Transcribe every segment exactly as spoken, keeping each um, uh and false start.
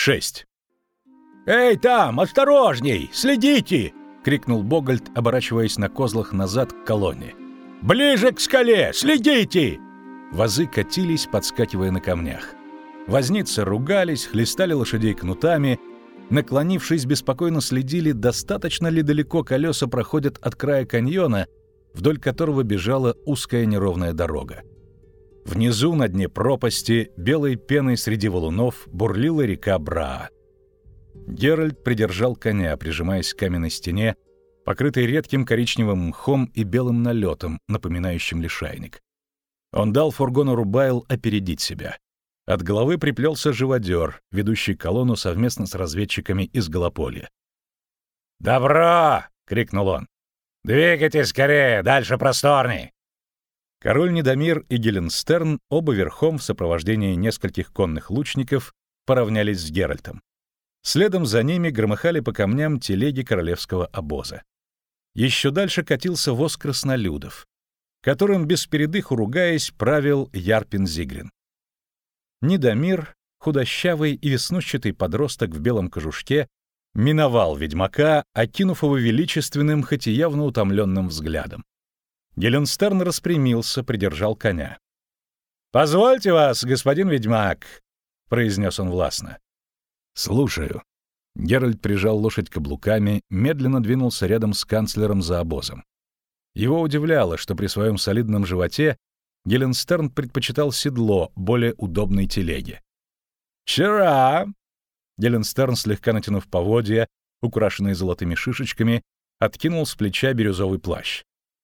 шесть. «Эй, там, осторожней! Следите!» — крикнул Богольд, оборачиваясь на козлах назад к колонне. «Ближе к скале! Следите!» Возы катились, подскакивая на камнях. Возницы ругались, хлестали лошадей кнутами, наклонившись, беспокойно следили, достаточно ли далеко колеса проходят от края каньона, вдоль которого бежала узкая неровная дорога. Внизу, на дне пропасти, белой пеной среди валунов, бурлила река Браа. Геральт придержал коня, прижимаясь к каменной стене, покрытой редким коричневым мхом и белым налетом, напоминающим лишайник. Он дал фургону Рубайл опередить себя. От головы приплелся живодер, ведущий колонну совместно с разведчиками из Голополья. «Добро!» — крикнул он. «Двигайтесь скорее, дальше просторней!» Король Недомир и Геленстерн, оба верхом в сопровождении нескольких конных лучников, поравнялись с Геральтом. Следом за ними громыхали по камням телеги королевского обоза. Еще дальше катился воз краснолюдов, которым без передыху ругаясь правил Ярпин Зигрин. Недомир, худощавый и веснущатый подросток в белом кожушке, миновал ведьмака, окинув его величественным, хоть и явно утомленным взглядом. Геленстерн распрямился, придержал коня. «Позвольте вас, господин ведьмак», — произнес он властно. «Слушаю». Геральт прижал лошадь каблуками, медленно двинулся рядом с канцлером за обозом. Его удивляло, что при своем солидном животе Геленстерн предпочитал седло более удобной телеге. «Вчера...» Геленстерн, слегка натянув поводья, украшенные золотыми шишечками, откинул с плеча бирюзовый плащ.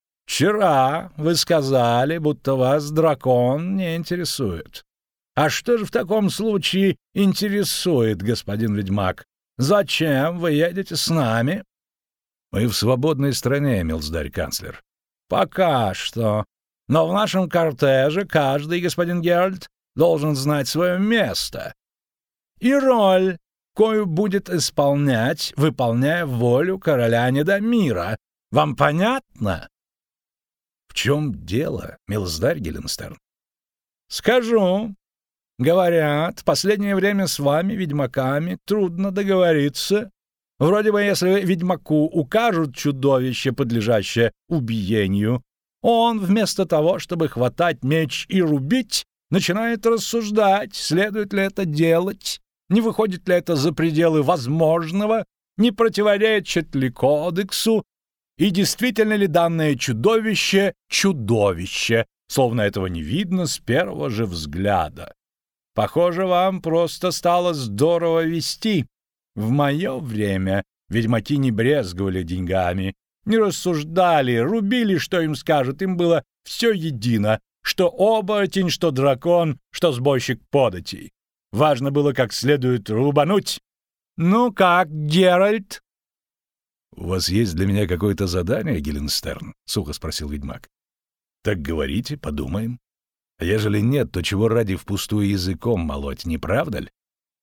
«Вчера вы сказали, будто вас дракон не интересует. А что же в таком случае интересует, господин ведьмак? Зачем вы едете с нами?» «Мы в свободной стране, милздарь-канцлер». «Пока что. Но в нашем кортеже каждый, господин Геральт, должен знать свое место и роль, кою будет исполнять, выполняя волю короля Недомира. Вам понятно?» «В чем дело, милздарь Геленстерн?» «Скажу. Говорят, в последнее время с вами, ведьмаками, трудно договориться. Вроде бы, если ведьмаку укажут чудовище, подлежащее убиению, он, вместо того, чтобы хватать меч и рубить, начинает рассуждать, следует ли это делать, не выходит ли это за пределы возможного, не противоречит ли кодексу, и действительно ли данное чудовище — чудовище, словно этого не видно с первого же взгляда. Похоже, вам просто стало здорово вести. В мое время ведьмаки не брезговали деньгами, не рассуждали, рубили, что им скажут, им было все едино, что оборотень, что дракон, что сбойщик податей. Важно было как следует рубануть. Ну как, Геральт?» «У вас есть для меня какое-то задание, Геленстерн?» — сухо спросил ведьмак. «Так говорите, подумаем. А ежели нет, то чего ради впустую языком молоть, не правда ли?»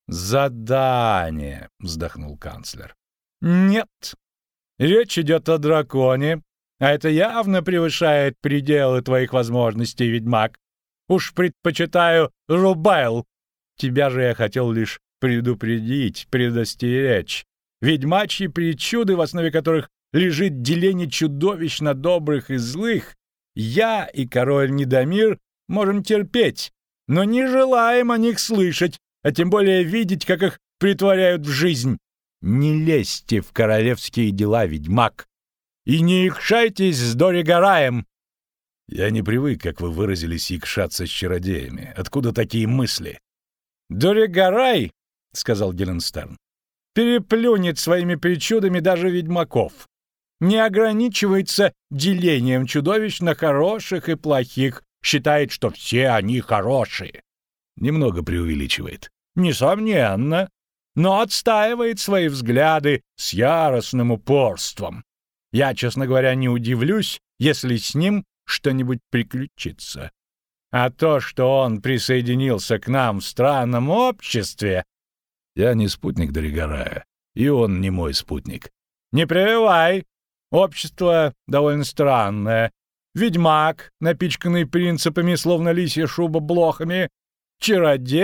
«Задание», — вздохнул канцлер. «Нет. Речь идет о драконе, а это явно превышает пределы твоих возможностей, ведьмак. Уж предпочитаю Рубайл. Тебя же я хотел лишь предупредить, предостеречь. Ведьмачьи причуды, в основе которых лежит деление чудовищ на добрых и злых, я и король Недомир можем терпеть, но не желаем о них слышать, а тем более видеть, как их притворяют в жизнь. Не лезьте в королевские дела, ведьмак, и не икшайтесь с Дори-Гараем». «Я не привык, как вы выразились, икшаться с чародеями. Откуда такие мысли?» «Дори-Гарай, — сказал Геленстерн, — переплюнет своими причудами даже ведьмаков. Не ограничивается делением чудовищ на хороших и плохих, считает, что все они хорошие». «Немного преувеличивает». «Несомненно, но отстаивает свои взгляды с яростным упорством. Я, честно говоря, не удивлюсь, если с ним что-нибудь приключится. А то, что он присоединился к нам в странном обществе...» «Я не спутник Дори-Гарая, и он не мой спутник». «Не прививай. Общество довольно странное. Ведьмак, напичканный принципами, словно лисья шуба блохами, чародей,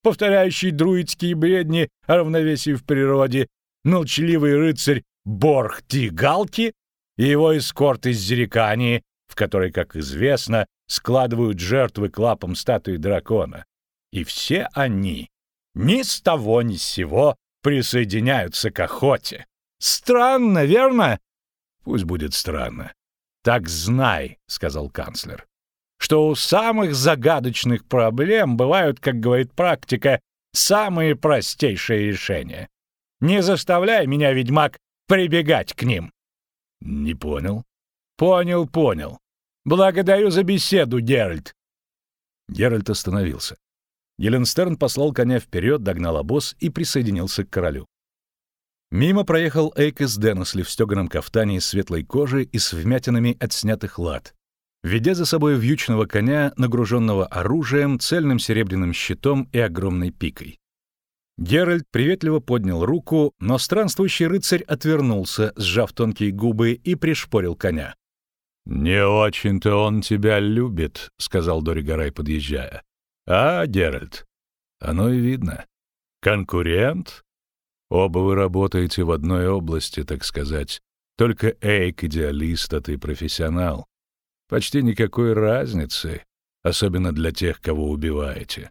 повторяющий друидские бредни о равновесии в природе, молчаливый рыцарь Борх Тигалки и его эскорт из Зерикании, в которой, как известно, складывают жертвы к лапам статуи дракона. И все они ни с того ни с сего присоединяются к охоте. Странно, верно? Пусть будет странно. Так знай, — сказал канцлер, — что у самых загадочных проблем бывают, как говорит практика, самые простейшие решения. Не заставляй меня, ведьмак, прибегать к ним. Не понял. Понял, понял. Благодарю за беседу, Геральт. Геральт остановился. Геленстерн послал коня вперед, догнал обоз и присоединился к королю. Мимо проехал Эйкос Денесли в стеганом кафтане из светлой кожи и с вмятинами от снятых лад, ведя за собой вьючного коня, нагруженного оружием, цельным серебряным щитом и огромной пикой. Геральт приветливо поднял руку, но странствующий рыцарь отвернулся, сжав тонкие губы, и пришпорил коня. «Не очень-то он тебя любит», — сказал Дорий-Гарай, подъезжая. «А, Геральт, оно и видно. Конкурент? Оба вы работаете в одной области, так сказать. Только Эйк — идеалист, а ты профессионал. Почти никакой разницы, особенно для тех, кого убиваете.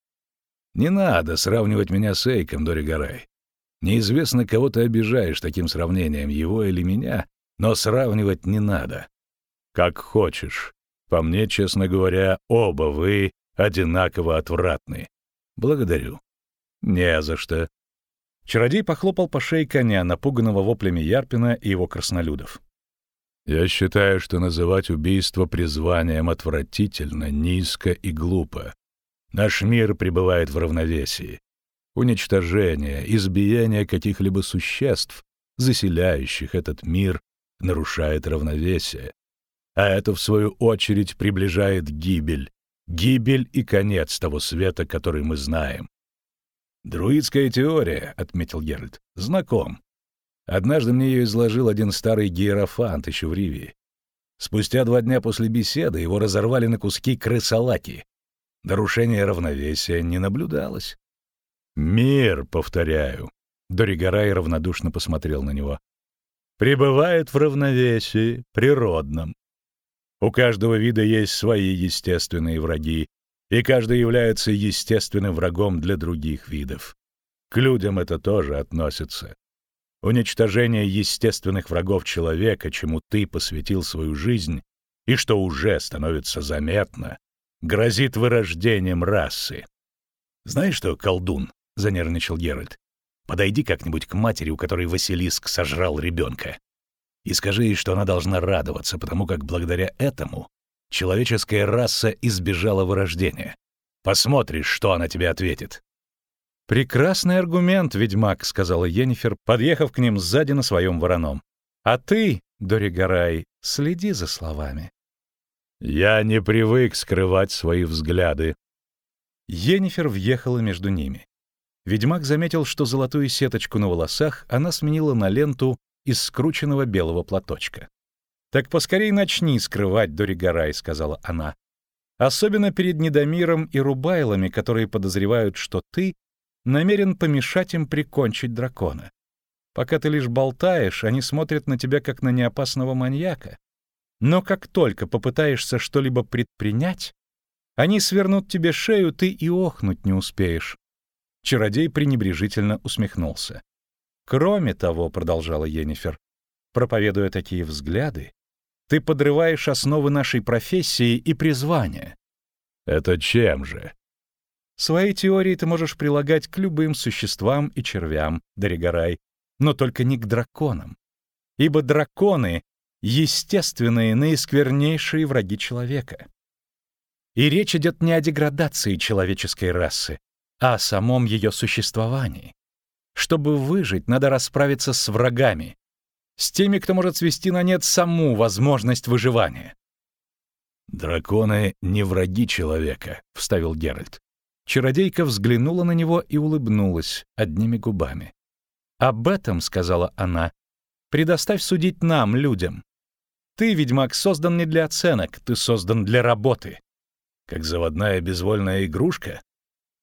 Не надо сравнивать меня с Эйком, Дорий-Гарай. Неизвестно, кого ты обижаешь таким сравнением, его или меня, но сравнивать не надо. Как хочешь. По мне, честно говоря, оба вы одинаково отвратны. Благодарю. Не за что. Чародей похлопал по шее коня, напуганного воплями Ярпина и его краснолюдов. Я считаю, что называть убийство призванием отвратительно, низко и глупо. Наш мир пребывает в равновесии. Уничтожение, избиение каких-либо существ, заселяющих этот мир, нарушает равновесие. А это, в свою очередь, приближает гибель. Гибель и конец того света, который мы знаем. «Друидская теория», — отметил Геральт, — «знаком. Однажды мне ее изложил один старый гиерофант еще в Ривии. Спустя два дня после беседы его разорвали на куски крысолаки. Нарушения равновесия не наблюдалось. «Мир, повторяю», — Дорий-Гарай равнодушно посмотрел на него, — «пребывает в равновесии природном. У каждого вида есть свои естественные враги, и каждый является естественным врагом для других видов. К людям это тоже относится. Уничтожение естественных врагов человека, чему ты посвятил свою жизнь, и что уже становится заметно, грозит вырождением расы. Знаешь что, колдун, — занервничал Геральт, — подойди как-нибудь к матери, у которой Василиск сожрал ребенка, и скажи ей, что она должна радоваться, потому как благодаря этому человеческая раса избежала вырождения. Посмотришь, что она тебе ответит. «Прекрасный аргумент, ведьмак», — сказала Йеннифер, подъехав к ним сзади на своем вороном. «А ты, Дорий-Гарай, следи за словами». «Я не привык скрывать свои взгляды». Йеннифер въехала между ними. Ведьмак заметил, что золотую сеточку на волосах она сменила на ленту из скрученного белого платочка. «Так поскорей начни скрывать, Дорий-Гарай», — сказала она. «Особенно перед Недомиром и Рубайлами, которые подозревают, что ты намерен помешать им прикончить дракона. Пока ты лишь болтаешь, они смотрят на тебя как на неопасного маньяка. Но как только попытаешься что-либо предпринять, они свернут тебе шею, ты и охнуть не успеешь». Чародей пренебрежительно усмехнулся. «Кроме того, — продолжала Йеннифер, — проповедуя такие взгляды, ты подрываешь основы нашей профессии и призвания». «Это чем же?» «Свои теории ты можешь прилагать к любым существам и червям, Дорий-Гарай, но только не к драконам. Ибо драконы — естественные, наисквернейшие враги человека. И речь идет не о деградации человеческой расы, а о самом ее существовании. Чтобы выжить, надо расправиться с врагами, с теми, кто может свести на нет саму возможность выживания». «Драконы не враги человека», — вставил Геральт. Чародейка взглянула на него и улыбнулась одними губами. «Об этом, — сказала она, — предоставь судить нам, людям. Ты, ведьмак, создан не для оценок, ты создан для работы». «Как заводная безвольная игрушка?»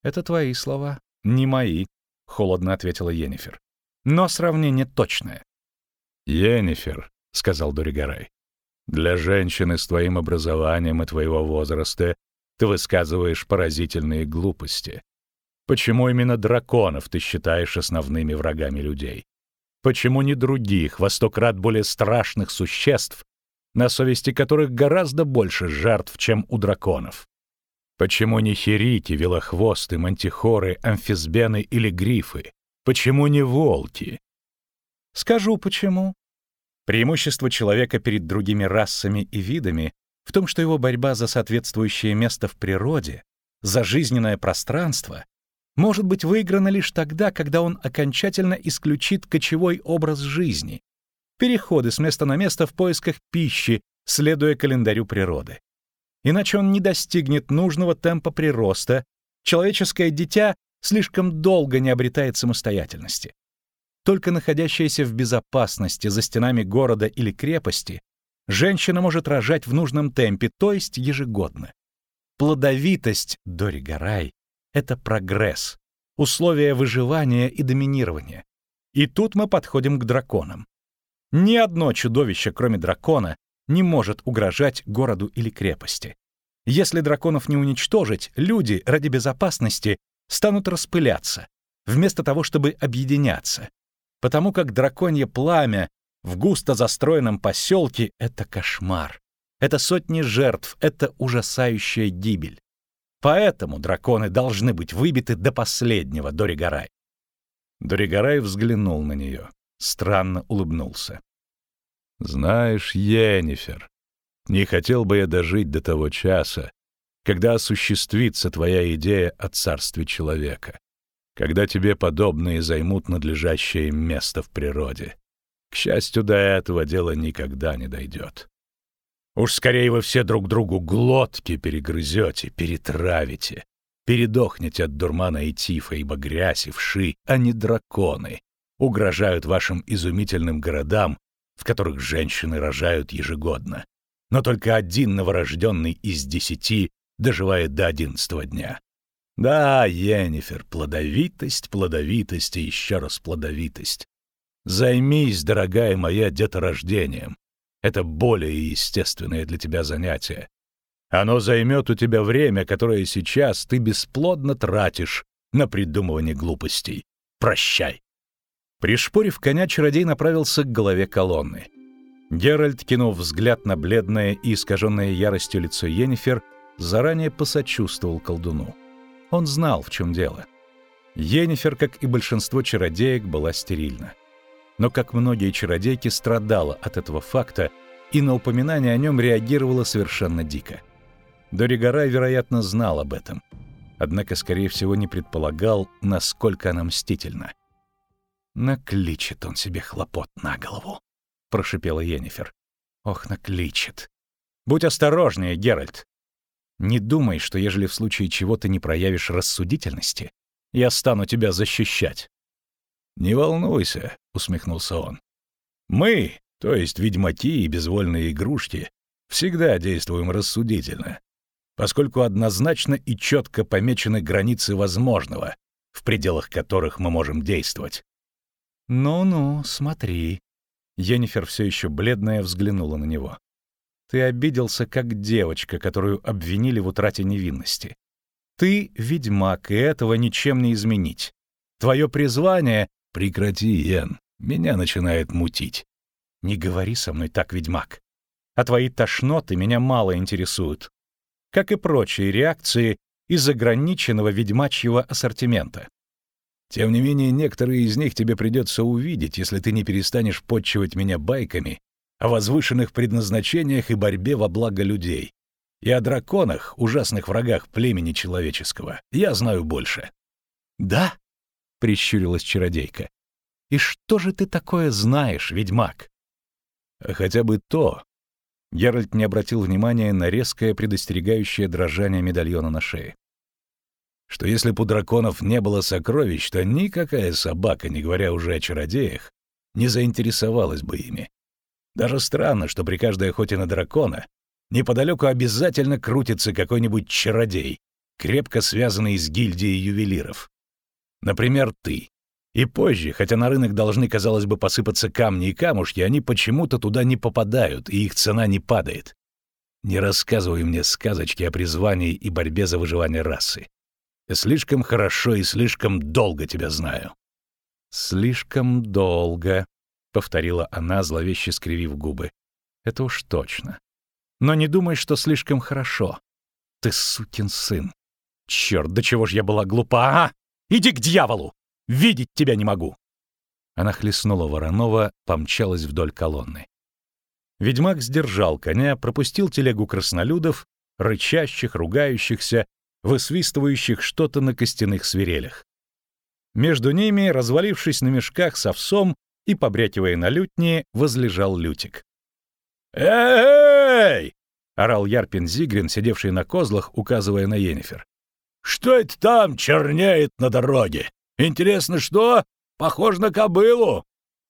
Это твои слова, не мои, — холодно ответила Йеннифер. Но сравнение точное. Йеннифер, — сказал Дорий-Гарай, — для женщины с твоим образованием и твоего возраста ты высказываешь поразительные глупости. Почему именно драконов ты считаешь основными врагами людей? Почему не других, во сто крат более страшных существ, на совести которых гораздо больше жертв, чем у драконов? Почему не херики, велохвосты, мантихоры, амфисбены или грифы? Почему не волки? Скажу почему. Преимущество человека перед другими расами и видами в том, что его борьба за соответствующее место в природе, за жизненное пространство, может быть выиграна лишь тогда, когда он окончательно исключит кочевой образ жизни, переходы с места на место в поисках пищи, следуя календарю природы. Иначе он не достигнет нужного темпа прироста, человеческое дитя слишком долго не обретает самостоятельности. Только находящаяся в безопасности за стенами города или крепости, женщина может рожать в нужном темпе, то есть ежегодно. Плодовитость, Дорий-Гарай, — это прогресс, условия выживания и доминирования. И тут мы подходим к драконам. Ни одно чудовище, кроме дракона, не может угрожать городу или крепости. Если драконов не уничтожить, люди ради безопасности станут распыляться, вместо того, чтобы объединяться. Потому как драконье пламя в густо застроенном поселке — это кошмар. Это сотни жертв, это ужасающая гибель. Поэтому драконы должны быть выбиты до последнего, Дорий-Гарай. Дорий-Гарай взглянул на нее, странно улыбнулся. «Знаешь, Йеннифер, не хотел бы я дожить до того часа, когда осуществится твоя идея о царстве человека, когда тебе подобные займут надлежащее им место в природе. К счастью, до этого дело никогда не дойдет. Уж скорее вы все друг другу глотки перегрызете, перетравите, передохнете от дурмана и тифа, ибо грязь и вши, а не драконы, угрожают вашим изумительным городам, в которых женщины рожают ежегодно. Но только один новорожденный из десяти доживает до одиннадцатого дня. Да, Йеннифер, плодовитость, плодовитость и еще раз плодовитость. Займись, дорогая моя, деторождением. Это более естественное для тебя занятие. Оно займет у тебя время, которое сейчас ты бесплодно тратишь на придумывание глупостей. Прощай. Пришпорив коня, чародей направился к голове колонны. Геральт, кинув взгляд на бледное и искаженное яростью лицо Йеннифер, заранее посочувствовал колдуну. Он знал, в чем дело. Йеннифер, как и большинство чародеек, была стерильна. Но, как многие чародейки, страдала от этого факта и на упоминание о нем реагировала совершенно дико. Дорий-Гарай, вероятно, знал об этом, однако, скорее всего, не предполагал, насколько она мстительна. «Накличет он себе хлопот на голову», — прошипела Йеннифер. «Ох, накличет. Будь осторожнее, Геральт. Не думай, что ежели в случае чего ты не проявишь рассудительности, я стану тебя защищать». «Не волнуйся», — усмехнулся он. «Мы, то есть ведьмаки и безвольные игрушки, всегда действуем рассудительно, поскольку однозначно и четко помечены границы возможного, в пределах которых мы можем действовать». «Ну-ну, смотри». Йеннифер, все еще бледная, взглянула на него. «Ты обиделся, как девочка, которую обвинили в утрате невинности. Ты ведьмак, и этого ничем не изменить. Твое призвание...» «Прекрати, Йен, меня начинает мутить». «Не говори со мной так, ведьмак. А твои тошноты меня мало интересуют, как и прочие реакции из ограниченного ведьмачьего ассортимента». «Тем не менее, некоторые из них тебе придется увидеть, если ты не перестанешь подчивать меня байками о возвышенных предназначениях и борьбе во благо людей. И о драконах, ужасных врагах племени человеческого, я знаю больше». «Да?» — прищурилась чародейка. «И что же ты такое знаешь, ведьмак?» «А хотя бы то...» Геральт не обратил внимания на резкое предостерегающее дрожание медальона на шее. «Что если б у драконов не было сокровищ, то никакая собака, не говоря уже о чародеях, не заинтересовалась бы ими. Даже странно, что при каждой охоте на дракона неподалеку обязательно крутится какой-нибудь чародей, крепко связанные с гильдией ювелиров. Например, ты. И позже, хотя на рынок должны, казалось бы, посыпаться камни и камушки, они почему-то туда не попадают, и их цена не падает. Не рассказывай мне сказочки о призвании и борьбе за выживание расы. Я слишком хорошо и слишком долго тебя знаю. «Слишком долго», — повторила она, зловеще скривив губы. «Это уж точно. Но не думай, что слишком хорошо. Ты сукин сын. Черт, до чего ж я была глупа, ага! Иди к дьяволу! Видеть тебя не могу!» Она хлестнула Воронова, помчалась вдоль колонны. Ведьмак сдержал коня, пропустил телегу краснолюдов, рычащих, ругающихся, высвистывающих что-то на костяных свирелях. Между ними, развалившись на мешках с овсом и побрякивая на лютне, возлежал Лютик. «Эй!» — орал Ярпин Зигрин, сидевший на козлах, указывая на Йеннифер. «Что это там чернеет на дороге? Интересно, что? Похоже на кобылу!»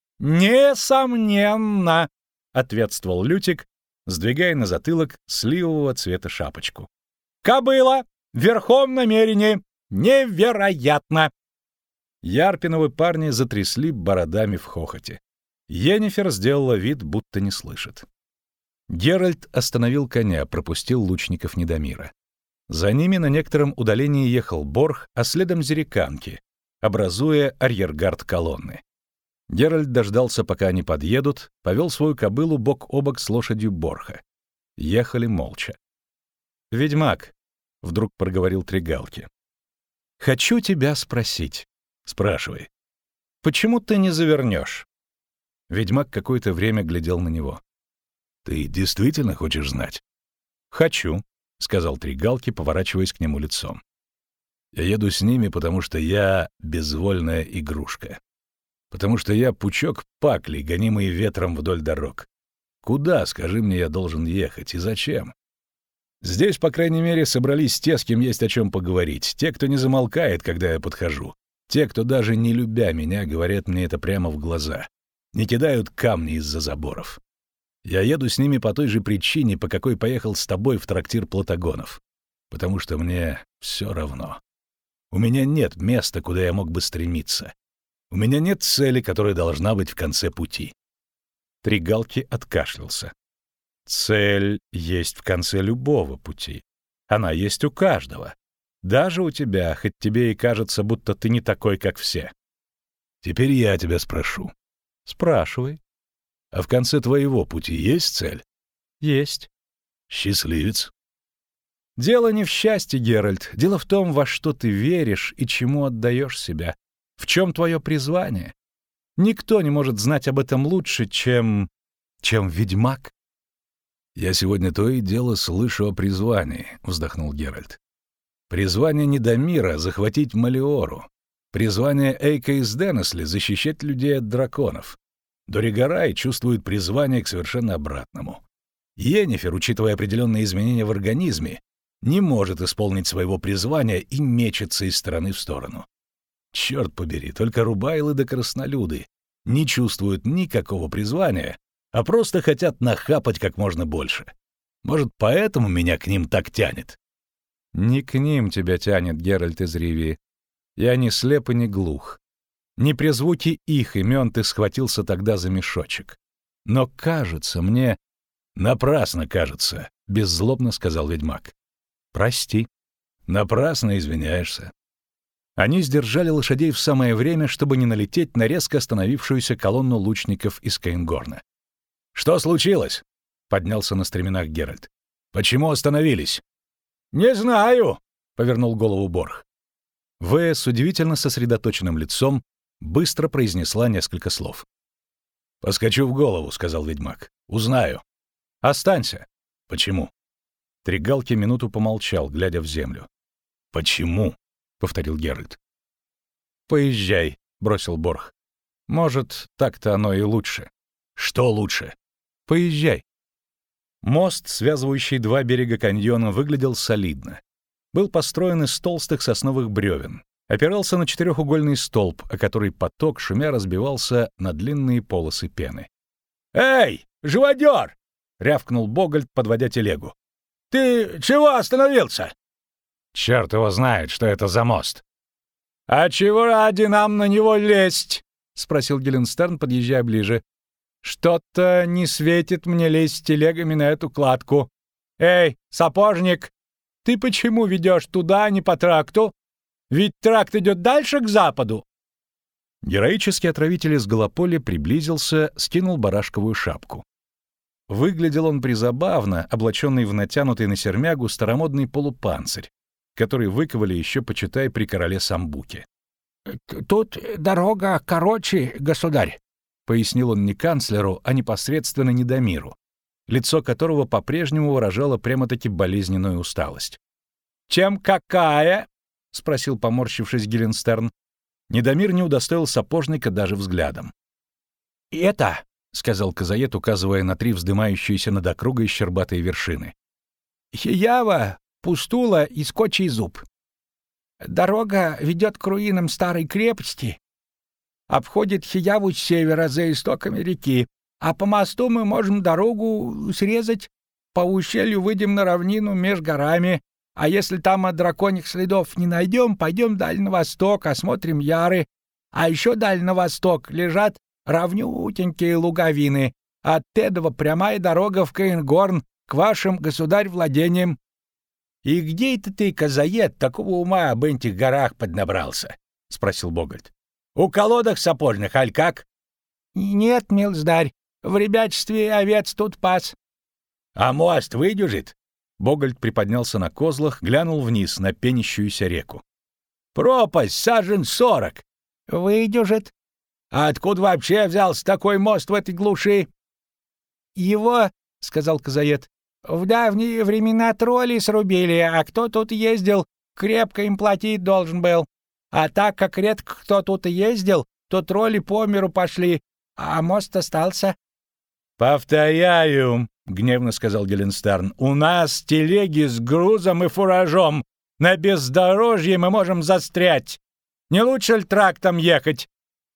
«Несомненно!» — ответствовал Лютик, сдвигая на затылок сливового цвета шапочку. «Кобыла! Верхом на мерине! Невероятно!» Ярпиновы парни затрясли бородами в хохоте. Йеннифер сделала вид, будто не слышит. Геральт остановил коня, пропустил лучников Недомира. За ними на некотором удалении ехал Борх, а следом зериканки, образуя арьергард колонны. Геральт дождался, пока они подъедут, повел свою кобылу бок о бок с лошадью Борха. Ехали молча. «Ведьмак», — вдруг проговорил Тригалки, — «хочу тебя спросить». «Спрашивай». «Почему ты не завернешь?» Ведьмак какое-то время глядел на него. «Ты действительно хочешь знать?» «Хочу», — сказал Тригалки, поворачиваясь к нему лицом. «Я еду с ними, потому что я безвольная игрушка. Потому что я пучок паклей, гонимый ветром вдоль дорог. Куда, скажи мне, я должен ехать и зачем? Здесь, по крайней мере, собрались те, с кем есть о чем поговорить, те, кто не замолкает, когда я подхожу, те, кто даже не любя меня, говорят мне это прямо в глаза, не кидают камни из-за заборов. Я еду с ними по той же причине, по какой поехал с тобой в трактир Платагонов, потому что мне все равно. У меня нет места, куда я мог бы стремиться. У меня нет цели, которая должна быть в конце пути». Тригалки откашлялся. «Цель есть в конце любого пути. Она есть у каждого. Даже у тебя, хоть тебе и кажется, будто ты не такой, как все». «Теперь я тебя спрошу». «Спрашивай». «А в конце твоего пути есть цель?» «Есть». «Счастливец». «Дело не в счастье, Геральт. Дело в том, во что ты веришь и чему отдаешь себя. В чем твое призвание? Никто не может знать об этом лучше, чем... чем ведьмак». «Я сегодня то и дело слышу о призвании», — вздохнул Геральт. «Призвание Недомира — захватить Малиору. Призвание Эйка из Денесли — защищать людей от драконов. Доригарай чувствует призвание к совершенно обратному. Йеннифер, учитывая определенные изменения в организме, не может исполнить своего призвания и мечется из стороны в сторону. Черт побери, только рубайлы да краснолюды не чувствуют никакого призвания, а просто хотят нахапать как можно больше. Может, поэтому меня к ним так тянет?» «Не к ним тебя тянет, Геральт из Ривии. Я не слеп и не глух. Не при звуке их имен ты схватился тогда за мешочек. Но кажется мне...» «Напрасно кажется», — беззлобно сказал ведьмак. «Прости». «Напрасно извиняешься». Они сдержали лошадей в самое время, чтобы не налететь на резко остановившуюся колонну лучников из Кейнгорна. «Что случилось?» — поднялся на стременах Геральт. «Почему остановились?» «Не знаю», — повернул голову Борх. Вэя с удивительно сосредоточенным лицом быстро произнесла несколько слов. «Поскочу в голову», — сказал ведьмак. «Узнаю». «Останься». «Почему?» Тригалки минуту помолчал, глядя в землю. «Почему?» — повторил Геральт. «Поезжай», — бросил Борх. «Может, так-то оно и лучше». «Что лучше?» «Поезжай». Мост, связывающий два берега каньона, выглядел солидно. Был построен из толстых сосновых бревен. Опирался на четырехугольный столб, о который поток шумя разбивался на длинные полосы пены. «Эй, живодер!» — рявкнул Богольд, подводя телегу. «Ты чего остановился?» Черт его знает, что это за мост. «А чего ради нам на него лезть?» — спросил Геленстерн, подъезжая ближе. «Что-то не светит мне лезть с телегами на эту кладку. Эй, сапожник, ты почему ведешь туда, а не по тракту? Ведь тракт идет дальше к западу». Героический отравитель из Голополя приблизился, скинул барашковую шапку. Выглядел он призабавно, облаченный в натянутый на сермягу старомодный полупанцирь, который выковали еще, почитай, при короле Самбуке. «Тут дорога короче, государь», — пояснил он не канцлеру, а непосредственно Недомиру, лицо которого по-прежнему выражало прямо-таки болезненную усталость. «Чем какая?» — спросил, поморщившись, Геленстерн. Недомир не удостоил сапожника даже взглядом. «Это», — сказал Казаед, указывая на три вздымающиеся над округой щербатые вершины. «Хиява, Пустула и Скотчий зуб. Дорога ведет к руинам старой крепости, обходит Хияву с севера за истоками реки, а по мосту мы можем дорогу срезать, по ущелью выйдем на равнину меж горами, а если там от драконьих следов не найдем, пойдем даль на восток, осмотрим яры, а еще даль на восток лежат равнютенькие луговины, от Тедова прямая дорога в Каингорн к вашим, государь, владениям». «И где это ты, Казаед, такого ума об этих горах поднабрался?» — спросил Богольд. «У колодах сапожных, аль как?» «Нет, милздарь, в ребячестве овец тут пас». «А мост выдержит?» Богольд приподнялся на козлах, глянул вниз на пенящуюся реку. «Пропасть, сажен сорок!» «Выдержит». «А откуда вообще взялся такой мост в этой глуши?» «Его, — сказал Казаед, — в давние времена тролли срубили, а кто тут ездил, крепко им платить должен был. А так как редко кто тут ездил, то тролли по миру пошли, а мост остался». «Повторяю, — гневно сказал Геленстерн, — у нас телеги с грузом и фуражом. На бездорожье мы можем застрять. Не лучше ли трактом ехать?»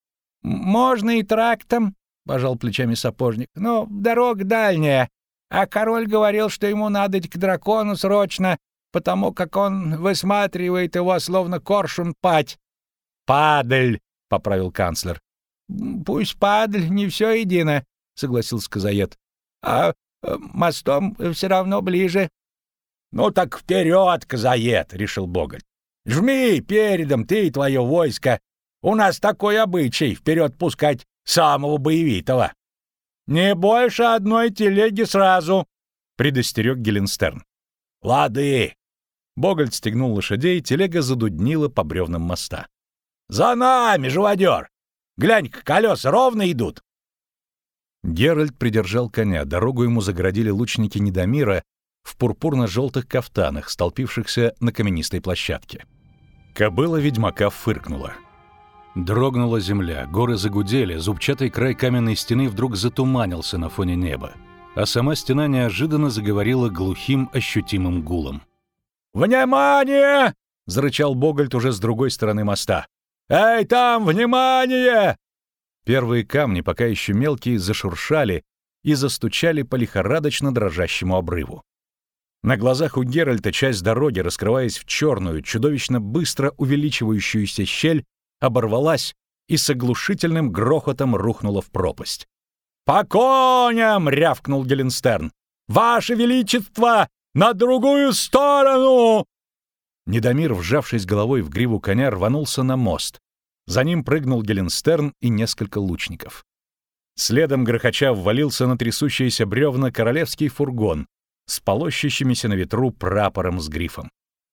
«Можно и трактом, — пожал плечами сапожник, — но дорога дальняя. А король говорил, что ему надо к дракону срочно, потому как он высматривает его, словно коршун пать». «Падаль, — поправил канцлер. «Пусть падаль, не все едино, — согласился Казаед. А мостом все равно ближе». «Ну так вперед, Казаед, — решил Богольд. — Жми передом ты и твое войско. У нас такой обычай — вперед пускать самого боевитого». «Не больше одной телеги сразу, — предостерег Геленстерн. «Лады!» Богольд стегнул лошадей, телега задуднила по бревнам моста. «За нами, живодер! Глянь-ка, колеса ровно идут!» Геральт придержал коня, дорогу ему загородили лучники Недомира в пурпурно-желтых кафтанах, столпившихся на каменистой площадке. Кобыла ведьмака фыркнула. Дрогнула земля, горы загудели, зубчатый край каменной стены вдруг затуманился на фоне неба, а сама стена неожиданно заговорила глухим ощутимым гулом. «Внимание!» — зарычал Богольд уже с другой стороны моста. «Эй, там, внимание!» Первые камни, пока еще мелкие, зашуршали и застучали по лихорадочно дрожащему обрыву. На глазах у Геральта часть дороги, раскрываясь в черную, чудовищно быстро увеличивающуюся щель, оборвалась и с оглушительным грохотом рухнула в пропасть. «По коням!» — рявкнул Геленстерн. «Ваше Величество! На другую сторону!» Недомир, вжавшись головой в гриву коня, рванулся на мост. За ним прыгнул Геленстерн и несколько лучников. Следом грохоча ввалился на трясущиеся бревна королевский фургон с полощущимися на ветру прапором с грифом.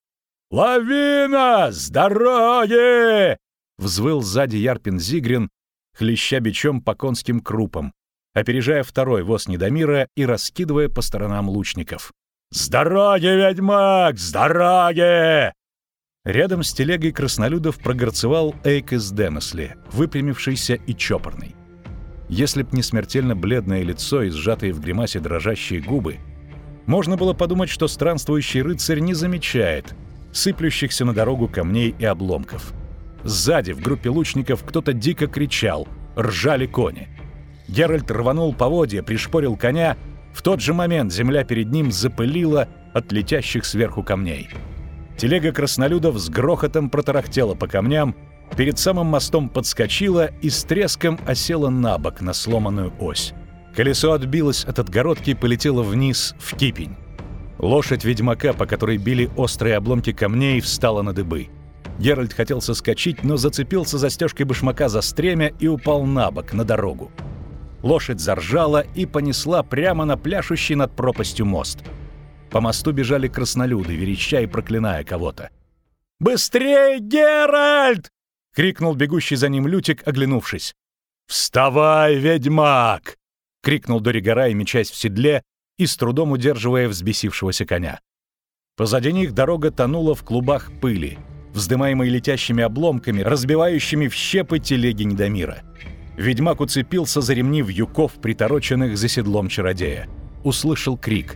«Лавина! С дороги!» — взвыл сзади Ярпин Зигрин, хлеща бичом по конским крупам, опережая второй воз Недомира и раскидывая по сторонам лучников. «С дороги, ведьмак! С дороги!» Рядом с телегой краснолюдов прогорцевал Эйк из Денесли, выпрямившийся и чопорный. Если б не смертельно бледное лицо и сжатые в гримасе дрожащие губы, можно было подумать, что странствующий рыцарь не замечает сыплющихся на дорогу камней и обломков. Сзади в группе лучников кто-то дико кричал, ржали кони. Геральт рванул поводья, пришпорил коня. В тот же момент земля перед ним запылила от летящих сверху камней. Телега краснолюдов с грохотом протарахтела по камням, перед самым мостом подскочила и с треском осела на бок на сломанную ось. Колесо отбилось от отгородки и полетело вниз в кипень. Лошадь ведьмака, по которой били острые обломки камней, встала на дыбы. Геральт хотел соскочить, но зацепился застежкой башмака за стремя и упал на бок, на дорогу. Лошадь заржала и понесла прямо на пляшущий над пропастью мост. По мосту бежали краснолюды, вереща и проклиная кого-то. «Быстрей, Геральт!» — крикнул бегущий за ним Лютик, оглянувшись. «Вставай, ведьмак!» — крикнул Доригорай, мечась в седле и с трудом удерживая взбесившегося коня. Позади них дорога тонула в клубах пыли, вздымаемой летящими обломками, разбивающими в щепы телеги Недомира. Ведьмак уцепился за ремни вьюков, притороченных за седлом чародея. Услышал крик.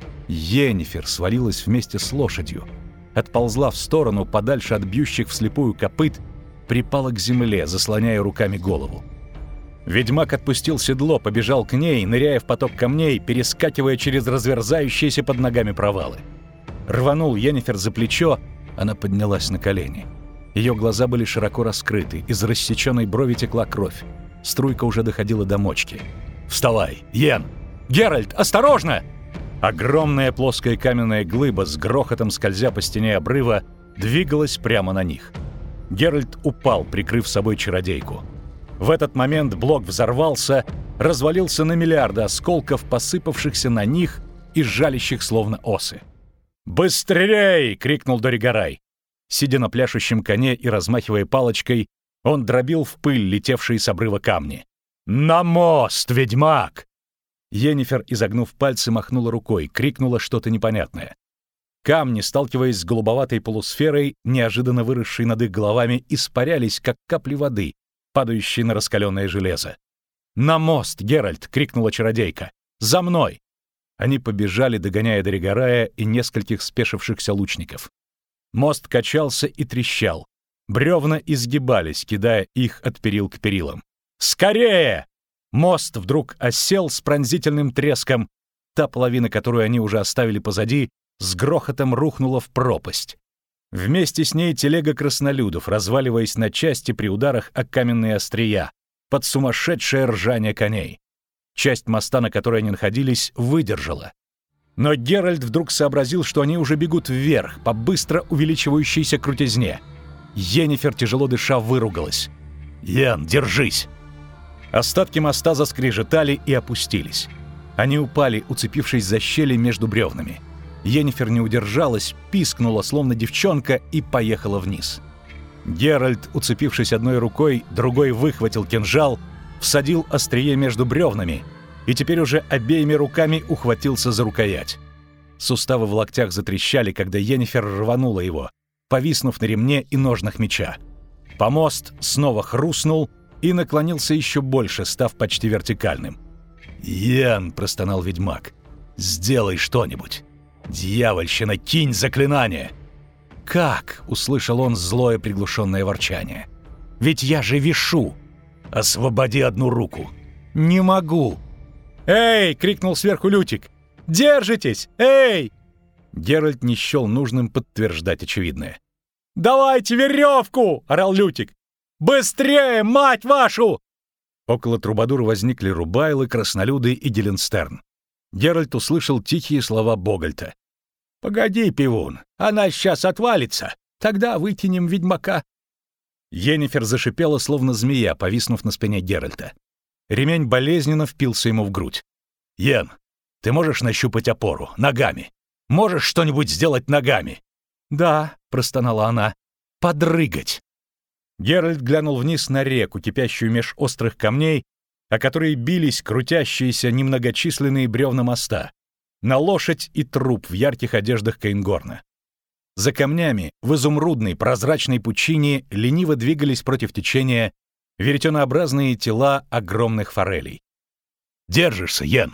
Йеннифер свалилась вместе с лошадью, отползла в сторону, подальше от бьющих вслепую копыт, припала к земле, заслоняя руками голову. Ведьмак отпустил седло, побежал к ней, ныряя в поток камней, перескакивая через разверзающиеся под ногами провалы. Рванул Йеннифер за плечо, она поднялась на колени. Ее глаза были широко раскрыты, из рассеченной брови текла кровь. Струйка уже доходила до мочки. «Вставай, Йен! Геральт, осторожно!» Огромная плоская каменная глыба, с грохотом скользя по стене обрыва, двигалась прямо на них. Геральт упал, прикрыв собой чародейку. В этот момент блок взорвался, развалился на миллиарды осколков, посыпавшихся на них и жалящих словно осы. «Быстрей!» — крикнул Доригорай. Сидя на пляшущем коне и размахивая палочкой, он дробил в пыль летевшие с обрыва камни. «На мост, ведьмак!» Йеннифер, изогнув пальцы, махнула рукой, крикнула что-то непонятное. Камни, сталкиваясь с голубоватой полусферой, неожиданно выросшей над их головами, испарялись, как капли воды, падающие на раскаленное железо. «На мост, Геральт!» — крикнула чародейка. «За мной!» Они побежали, догоняя Доригорая и нескольких спешившихся лучников. Мост качался и трещал. Бревна изгибались, кидая их от перил к перилам. «Скорее!» Мост вдруг осел с пронзительным треском. Та половина, которую они уже оставили позади, с грохотом рухнула в пропасть. Вместе с ней телега краснолюдов, разваливаясь на части при ударах о каменные острия, под сумасшедшее ржание коней. Часть моста, на которой они находились, выдержала. Но Геральт вдруг сообразил, что они уже бегут вверх, по быстро увеличивающейся крутизне. Йеннифер, тяжело дыша, выругалась. «Йен, держись!» Остатки моста заскрежетали и опустились. Они упали, уцепившись за щели между бревнами. Йеннифер не удержалась, пискнула, словно девчонка, и поехала вниз. Геральт, уцепившись одной рукой, другой выхватил кинжал, всадил острие между бревнами и теперь уже обеими руками ухватился за рукоять. Суставы в локтях затрещали, когда Йеннифер рванула его, повиснув на ремне и ножнах меча. Помост снова хрустнул и наклонился еще больше, став почти вертикальным. «Йен!» — простонал ведьмак. «Сделай что-нибудь! Дьявольщина, кинь заклинание!» «Как?» — услышал он злое приглушенное ворчание. «Ведь я же вишу!» «Освободи одну руку!» «Не могу!» «Эй!» — крикнул сверху Лютик. «Держитесь! Эй!» Геральт не счел нужным подтверждать очевидное. «Давайте веревку!» — орал Лютик. «Быстрее, мать вашу!» Около Трубадура возникли Рубайлы, Краснолюды и Геленстерн. Геральт услышал тихие слова Богольта. «Погоди, пивун, она сейчас отвалится, тогда вытянем ведьмака». Йеннифер зашипела, словно змея, повиснув на спине Геральта. Ремень болезненно впился ему в грудь. «Йен, ты можешь нащупать опору? Ногами? Можешь что-нибудь сделать ногами?» «Да», — простонала она, — «подрыгать». Геральт глянул вниз на реку, кипящую меж острых камней, о которые бились крутящиеся немногочисленные бревна моста, на лошадь и труп в ярких одеждах Кейнгорна. За камнями, в изумрудной прозрачной пучине, лениво двигались против течения веретенообразные тела огромных форелей. «Держишься, Йен?»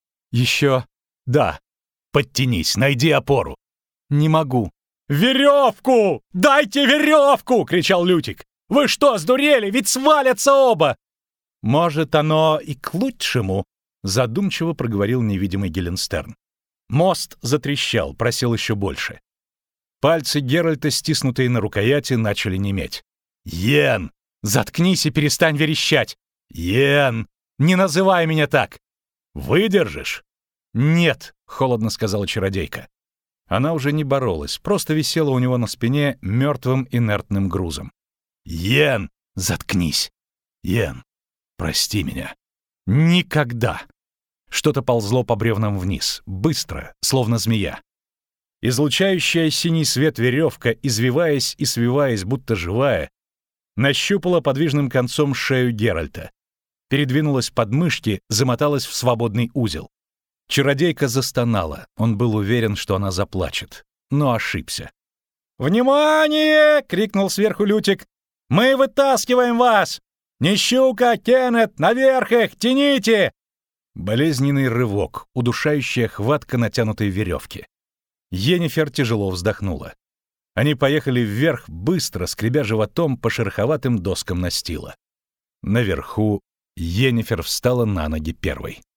«Еще? Да». «Подтянись, найди опору». «Не могу». «Веревку! Дайте веревку!» — кричал Лютик. «Вы что, сдурели? Ведь свалятся оба!» «Может, оно и к лучшему», — задумчиво проговорил невидимый Геленстерн. Мост затрещал, просел еще больше. Пальцы Геральта, стиснутые на рукояти, начали неметь. «Йен! Заткнись и перестань верещать! Йен! Не называй меня так! Выдержишь?» «Нет», — холодно сказала чародейка. Она уже не боролась, просто висела у него на спине мертвым инертным грузом. «Йен! Заткнись! Йен, прости меня! Никогда!» Что-то ползло по бревнам вниз, быстро, словно змея. Излучающая синий свет веревка, извиваясь и свиваясь, будто живая, нащупала подвижным концом шею Геральта. Передвинулась под мышки, замоталась в свободный узел. Чародейка застонала. Он был уверен, что она заплачет, но ошибся. «Внимание!» — крикнул сверху Лютик. «Мы вытаскиваем вас! Нищука, Кеннет, наверх их! Тяните!» Болезненный рывок, удушающая хватка натянутой веревки. Йеннифер тяжело вздохнула. Они поехали вверх, быстро, скребя животом по шероховатым доскам настила. Наверху Йеннифер встала на ноги первой.